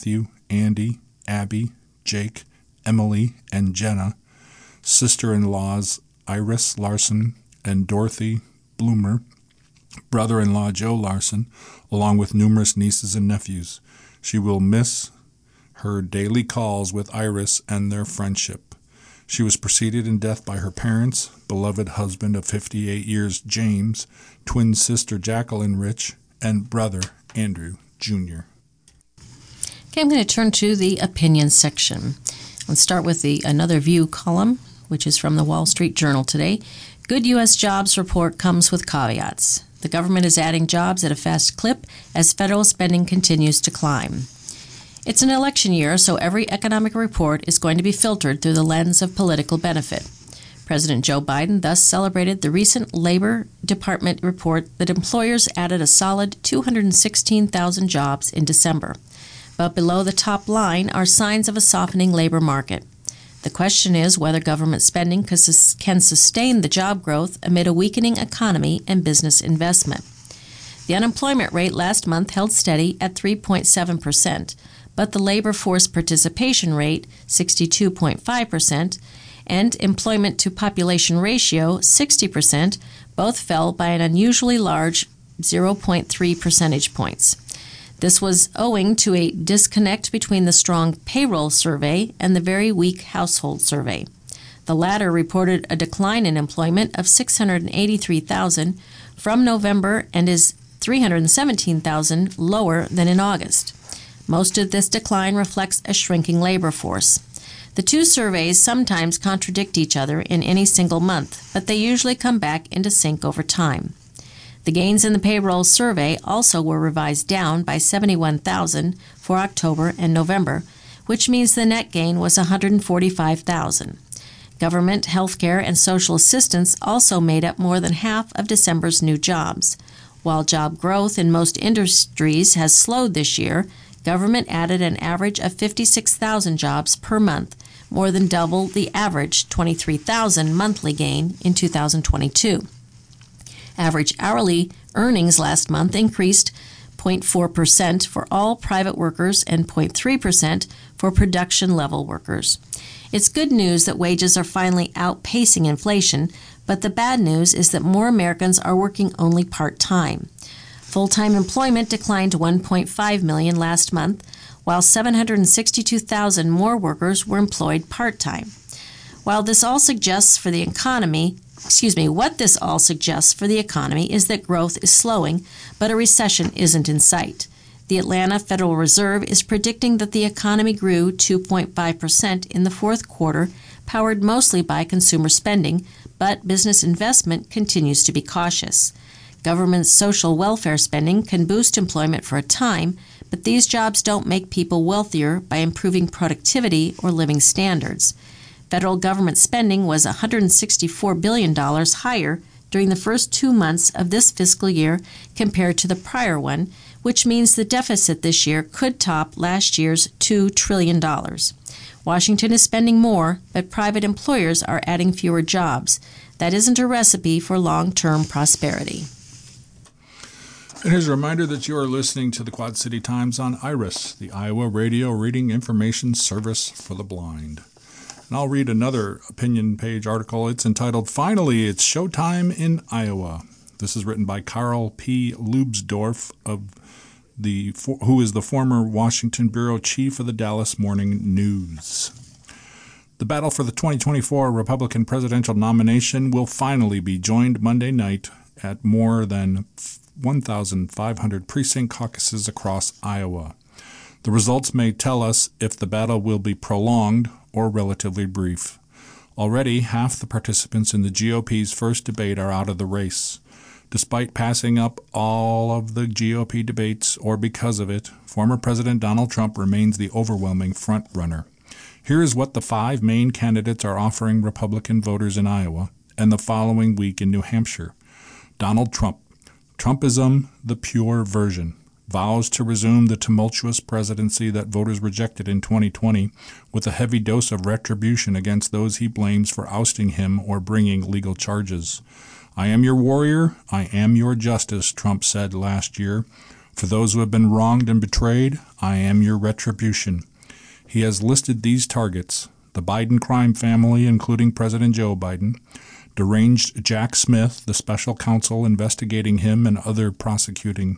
Andy, Abby, Jake, Emily, and Jenna, sister-in-laws Iris Larson and Dorothy Bloomer, brother-in-law Joe Larson, along with numerous nieces and nephews. She will miss her daily calls with Iris and their friendship. She was preceded in death by her parents, beloved husband of 58 years, James, twin sister Jacqueline Rich, and brother Andrew Jr. Okay, I'm going to turn to the opinion section. Let's start with the Another View column, which is from the Wall Street Journal today. Good U.S. jobs report comes with caveats. The government is adding jobs at a fast clip as federal spending continues to climb. It's an election year, so every economic report is going to be filtered through the lens of political benefit. President Joe Biden thus celebrated the recent Labor Department report that employers added a solid 216,000 jobs in December. But below the top line are signs of a softening labor market. The question is whether government spending can sustain the job growth amid a weakening economy and business investment. The unemployment rate last month held steady at 3.7%, but the labor force participation rate, 62.5%, and employment to population ratio, 60%, both fell by an unusually large 0.3 percentage points. This was owing to a disconnect between the strong payroll survey and the very weak household survey. The latter reported a decline in employment of 683,000 from November and is 317,000 lower than in August. Most of this decline reflects a shrinking labor force. The two surveys sometimes contradict each other in any single month, but they usually come back into sync over time. The gains in the payroll survey also were revised down by 71,000 for October and November, which means the net gain was 145,000. Government, healthcare, and social assistance also made up more than half of December's new jobs. While job growth in most industries has slowed this year, government added an average of 56,000 jobs per month, more than double the average 23,000 monthly gain in 2022. Average hourly earnings last month increased 0.4% for all private workers and 0.3% for production-level workers. It's good news that wages are finally outpacing inflation, but the bad news is that more Americans are working only part-time. Full-time employment declined to 1.5 million last month, while 762,000 more workers were employed part-time. What this all suggests for the economy is that growth is slowing, but a recession isn't in sight. The Atlanta Federal Reserve is predicting that the economy grew 2.5% in the fourth quarter, powered mostly by consumer spending, but business investment continues to be cautious. Government social welfare spending can boost employment for a time, but these jobs don't make people wealthier by improving productivity or living standards. Federal government spending was $164 billion higher during the first 2 months of this fiscal year compared to the prior one, which means the deficit this year could top last year's $2 trillion. Washington is spending more, but private employers are adding fewer jobs. That isn't a recipe for long-term prosperity. And here's a reminder that you are listening to the Quad City Times on IRIS, the Iowa Radio Reading Information Service for the Blind. And I'll read another opinion page article. It's entitled, Finally, It's Showtime in Iowa. This is written by Carl P. Lubsdorf, who is the former Washington bureau chief of the Dallas Morning News. The battle for the 2024 Republican presidential nomination will finally be joined Monday night at more than 1,500 precinct caucuses across Iowa. The results may tell us if the battle will be prolonged or relatively brief. Already, half the participants in the GOP's first debate are out of the race. Despite passing up all of the GOP debates, or because of it, former President Donald Trump remains the overwhelming front-runner. Here is what the 5 main candidates are offering Republican voters in Iowa and the following week in New Hampshire. Donald Trump. Trumpism, the pure version. Vows to resume the tumultuous presidency that voters rejected in 2020 with a heavy dose of retribution against those he blames for ousting him or bringing legal charges. I am your warrior, I am your justice, Trump said last year. For those who have been wronged and betrayed, I am your retribution. He has listed these targets: the Biden crime family, including President Joe Biden, deranged Jack Smith, the special counsel investigating him and others prosecuting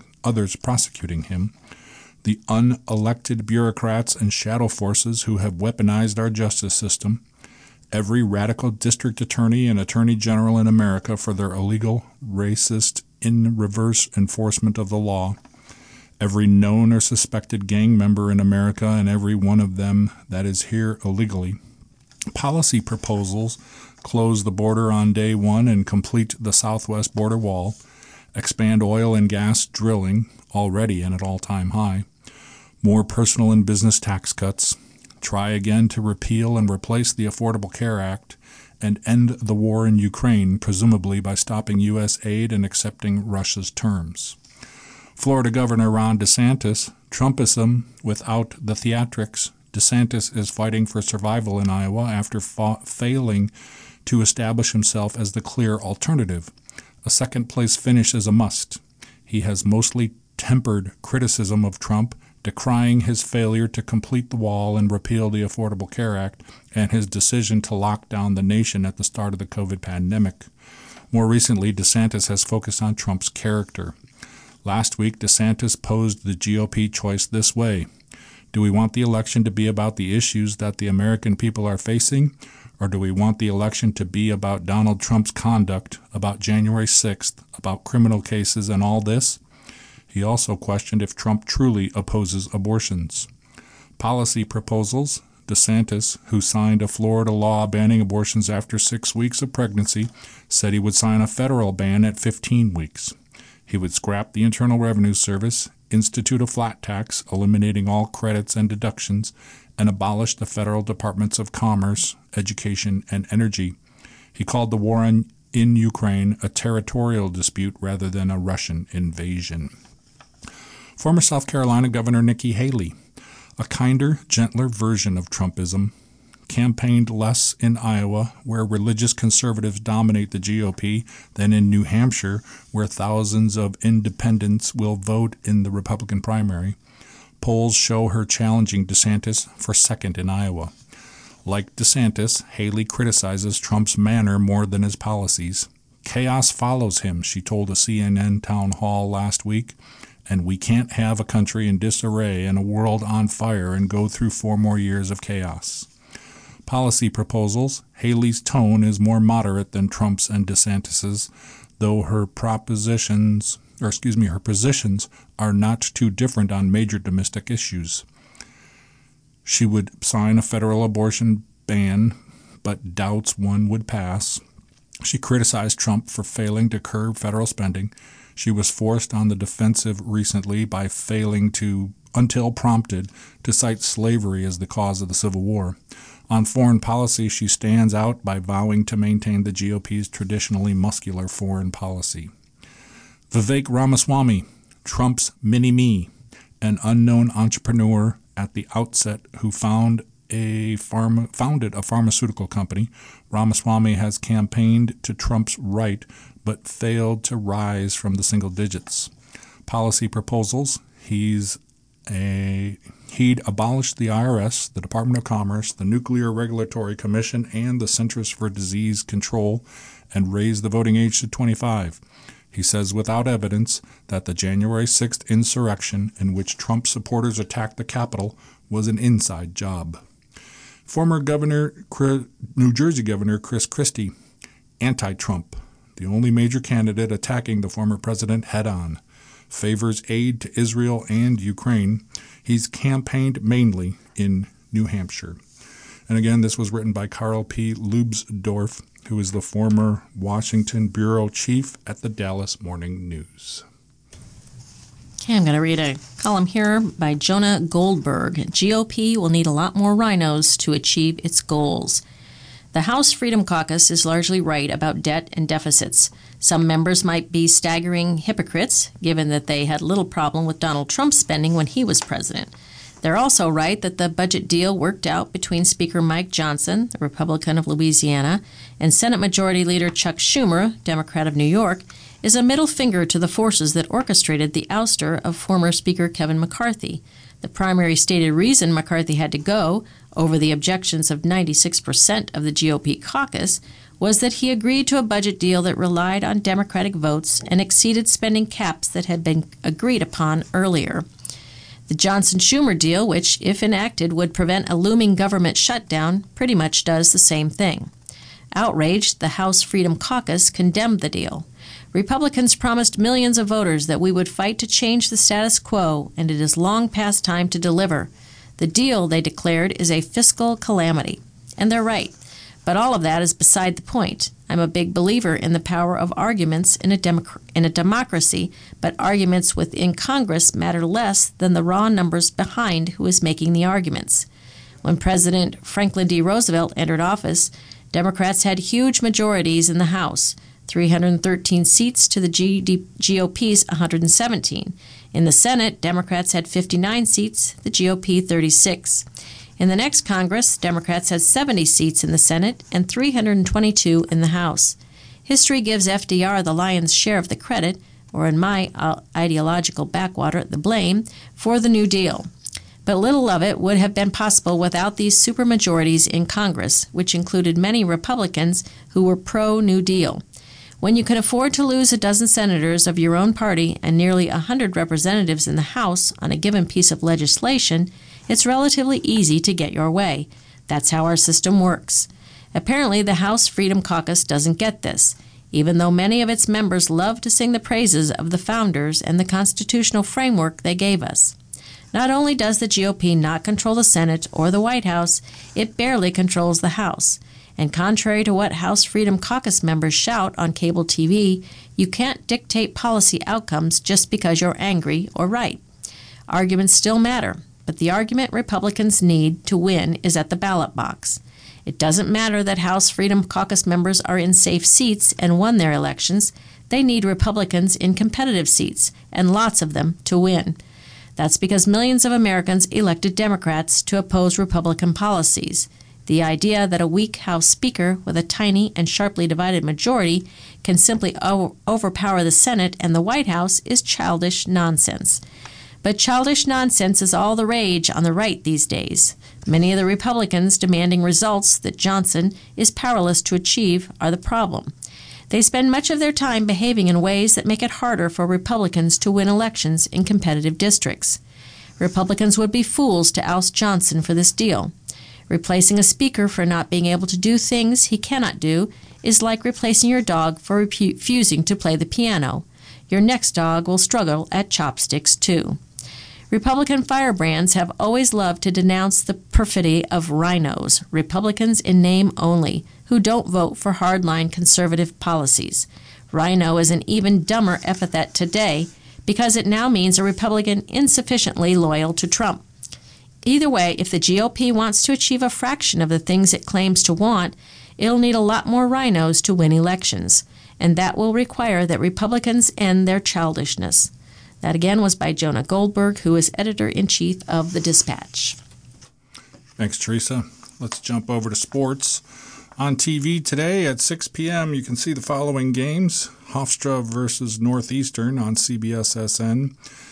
him, the unelected bureaucrats and shadow forces who have weaponized our justice system, every radical district attorney and attorney general in America for their illegal, racist, in-reverse enforcement of the law, every known or suspected gang member in America and every one of them that is here illegally. Policy proposals: close the border on day one and complete the southwest border wall, expand oil and gas drilling, already at an all-time high, more personal and business tax cuts, try again to repeal and replace the Affordable Care Act, and end the war in Ukraine, presumably by stopping U.S. aid and accepting Russia's terms. Florida Governor Ron DeSantis: Trumpism without the theatrics. DeSantis is fighting for survival in Iowa after failing to establish himself as the clear alternative. A second-place finish is a must. He has mostly tempered criticism of Trump, decrying his failure to complete the wall and repeal the Affordable Care Act and his decision to lock down the nation at the start of the COVID pandemic. More recently, DeSantis has focused on Trump's character. Last week, DeSantis posed the GOP choice this way: do we want the election to be about the issues that the American people are facing, or do we want the election to be about Donald Trump's conduct, about January 6th, about criminal cases and all this? He also questioned if Trump truly opposes abortions. Policy proposals: DeSantis, who signed a Florida law banning abortions after 6 weeks of pregnancy, said he would sign a federal ban at 15 weeks. He would scrap the Internal Revenue Service, institute a flat tax, eliminating all credits and deductions, and abolish the federal departments of Commerce, Education, and Energy. He called the war in Ukraine a territorial dispute rather than a Russian invasion. Former South Carolina Governor Nikki Haley, a kinder, gentler version of Trumpism, campaigned less in Iowa, where religious conservatives dominate the GOP, than in New Hampshire, where thousands of independents will vote in the Republican primary. Polls show her challenging DeSantis for second in Iowa. Like DeSantis, Haley criticizes Trump's manner more than his policies. Chaos follows him, she told a CNN town hall last week, and we can't have a country in disarray and a world on fire and go through 4 more years of chaos. Policy proposals: Haley's tone is more moderate than Trump's and DeSantis's, though her positions are not too different on major domestic issues. She would sign a federal abortion ban, but doubts one would pass. She criticized Trump for failing to curb federal spending. She was forced on the defensive recently by failing to, until prompted, to cite slavery as the cause of the Civil War. On foreign policy, she stands out by vowing to maintain the GOP's traditionally muscular foreign policy. Vivek Ramaswamy, Trump's mini-me, an unknown entrepreneur at the outset who founded a pharmaceutical company. Ramaswamy has campaigned to Trump's right, but failed to rise from the single digits. Policy proposals: he'd abolish the IRS, the Department of Commerce, the Nuclear Regulatory Commission, and the Centers for Disease Control, and raise the voting age to 25. He says without evidence that the January 6th insurrection in which Trump supporters attacked the Capitol was an inside job. Former New Jersey Governor Chris Christie, anti-Trump, the only major candidate attacking the former president head-on, favors aid to Israel and Ukraine. He's campaigned mainly in New Hampshire. And again, this was written by Carl P. Lubsdorf, who is the former Washington bureau chief at the Dallas Morning News. Okay, I'm going to read a column here by Jonah Goldberg. GOP will need a lot more rhinos to achieve its goals. The House Freedom Caucus is largely right about debt and deficits. Some members might be staggering hypocrites, given that they had little problem with Donald Trump's spending when he was president. They're also right that the budget deal worked out between Speaker Mike Johnson, the Republican of Louisiana, and Senate Majority Leader Chuck Schumer, Democrat of New York, is a middle finger to the forces that orchestrated the ouster of former Speaker Kevin McCarthy. The primary stated reason McCarthy had to go, over the objections of 96% of the GOP caucus, was that he agreed to a budget deal that relied on Democratic votes and exceeded spending caps that had been agreed upon earlier. The Johnson-Schumer deal, which, if enacted, would prevent a looming government shutdown, pretty much does the same thing. Outraged, the House Freedom Caucus condemned the deal. Republicans promised millions of voters that we would fight to change the status quo, and it is long past time to deliver. The deal, they declared, is a fiscal calamity. And they're right. But all of that is beside the point. I'm a big believer in the power of arguments in a democracy, but arguments within Congress matter less than the raw numbers behind who is making the arguments. When President Franklin D. Roosevelt entered office, Democrats had huge majorities in the House, 313 seats to the GOP's 117. In the Senate, Democrats had 59 seats, the GOP 36. In the next Congress, Democrats had 70 seats in the Senate and 322 in the House. History gives FDR the lion's share of the credit, or in my ideological backwater, the blame, for the New Deal. But little of it would have been possible without these supermajorities in Congress, which included many Republicans who were pro-New Deal. When you can afford to lose a dozen senators of your own party and nearly 100 representatives in the House on a given piece of legislation, it's relatively easy to get your way. That's how our system works. Apparently, the House Freedom Caucus doesn't get this, even though many of its members love to sing the praises of the founders and the constitutional framework they gave us. Not only does the GOP not control the Senate or the White House, it barely controls the House. And contrary to what House Freedom Caucus members shout on cable TV, you can't dictate policy outcomes just because you're angry or right. Arguments still matter, but the argument Republicans need to win is at the ballot box. It doesn't matter that House Freedom Caucus members are in safe seats and won their elections. They need Republicans in competitive seats, and lots of them, to win. That's because millions of Americans elected Democrats to oppose Republican policies. The idea that a weak House Speaker with a tiny and sharply divided majority can simply overpower the Senate and the White House is childish nonsense. But childish nonsense is all the rage on the right these days. Many of the Republicans demanding results that Johnson is powerless to achieve are the problem. They spend much of their time behaving in ways that make it harder for Republicans to win elections in competitive districts. Republicans would be fools to oust Johnson for this deal. Replacing a speaker for not being able to do things he cannot do is like replacing your dog for refusing to play the piano. Your next dog will struggle at chopsticks, too. Republican firebrands have always loved to denounce the perfidy of rhinos, Republicans in name only, who don't vote for hardline conservative policies. Rhino is an even dumber epithet today because it now means a Republican insufficiently loyal to Trump. Either way, if the GOP wants to achieve a fraction of the things it claims to want, it'll need a lot more rhinos to win elections, and that will require that Republicans end their childishness. That again was by Jonah Goldberg, who is editor-in-chief of The Dispatch. Thanks, Teresa. Let's jump over to sports. On TV today at 6 p.m., you can see the following games. Hofstra versus Northeastern on CBS-SN.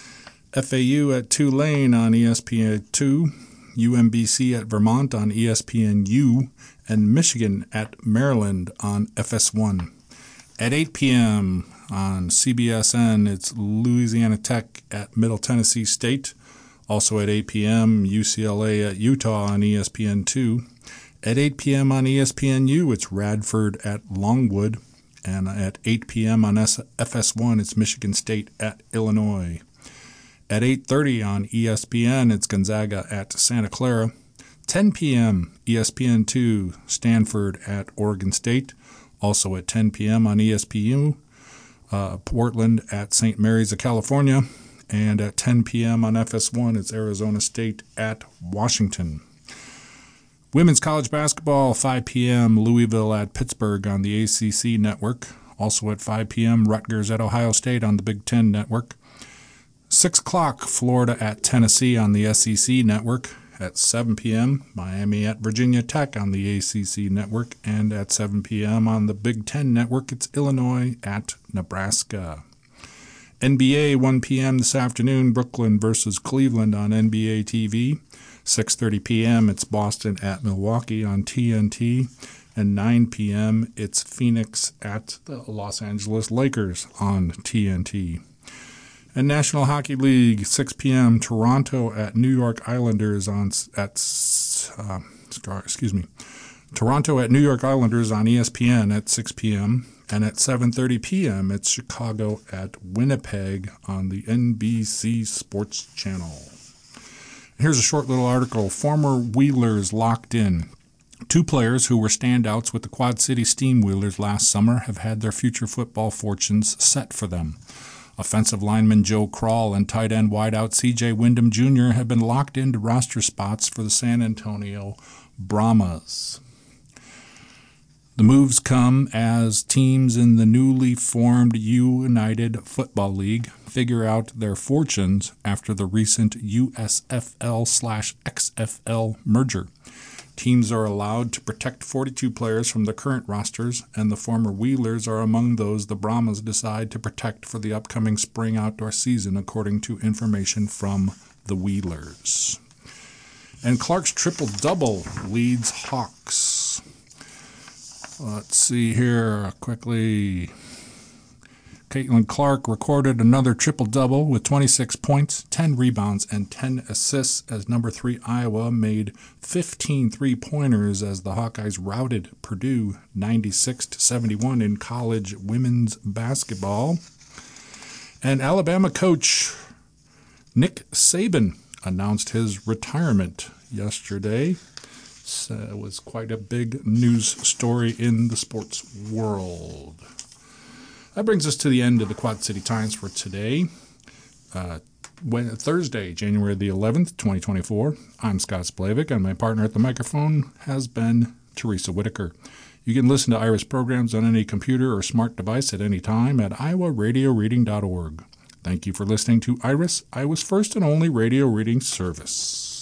FAU at Tulane on ESPN2, UMBC at Vermont on ESPNU, and Michigan at Maryland on FS1. At 8 p.m. on CBSN, it's Louisiana Tech at Middle Tennessee State. Also at 8 p.m., UCLA at Utah on ESPN2. At 8 p.m. on ESPNU, it's Radford at Longwood. And at 8 p.m. on FS1, it's Michigan State at Illinois. At 8:30 on ESPN, it's Gonzaga at Santa Clara. 10 p.m., ESPN2, Stanford at Oregon State. Also at 10 p.m. on ESPN, Portland at St. Mary's of California. And at 10 p.m. on FS1, it's Arizona State at Washington. Women's college basketball, 5 p.m., Louisville at Pittsburgh on the ACC network. Also at 5 p.m., Rutgers at Ohio State on the Big Ten network. 6 o'clock, Florida at Tennessee on the SEC network. At 7 p.m., Miami at Virginia Tech on the ACC network. And at 7 p.m. on the Big Ten network, it's Illinois at Nebraska. NBA, 1 p.m. this afternoon, Brooklyn versus Cleveland on NBA TV. 6:30 p.m., it's Boston at Milwaukee on TNT. And 9 p.m., it's Phoenix at the Los Angeles Lakers on TNT. And National Hockey League, 6 p.m., Toronto at New York Islanders Toronto at New York Islanders on ESPN at 6 p.m. And at 7:30 p.m., it's Chicago at Winnipeg on the NBC Sports Channel. Here's a short little article. Former Wheelers locked in. 2 players who were standouts with the Quad City Steam Wheelers last summer have had their future football fortunes set for them. Offensive lineman Joe Kroll and tight end wideout C.J. Wyndham Jr. have been locked into roster spots for the San Antonio Brahmas. The moves come as teams in the newly formed United Football League figure out their fortunes after the recent USFL/XFL merger. Teams are allowed to protect 42 players from the current rosters, and the former Wheelers are among those the Brahmas decide to protect for the upcoming spring outdoor season, according to information from the Wheelers. And Clark's triple-double leads Hawks. Let's see here quickly. Caitlin Clark recorded another triple-double with 26 points, 10 rebounds, and 10 assists as number 3 Iowa made 15 three-pointers as the Hawkeyes routed Purdue 96-71 in college women's basketball. And Alabama coach Nick Saban announced his retirement yesterday. So it was quite a big news story in the sports world. That brings us to the end of the Quad City Times for today, Thursday, January the 11th, 2024. I'm Scott Splavik, and my partner at the microphone has been Teresa Whitaker. You can listen to Iris programs on any computer or smart device at any time at iowaradioreading.org. Thank you for listening to Iris, Iowa's first and only radio reading service.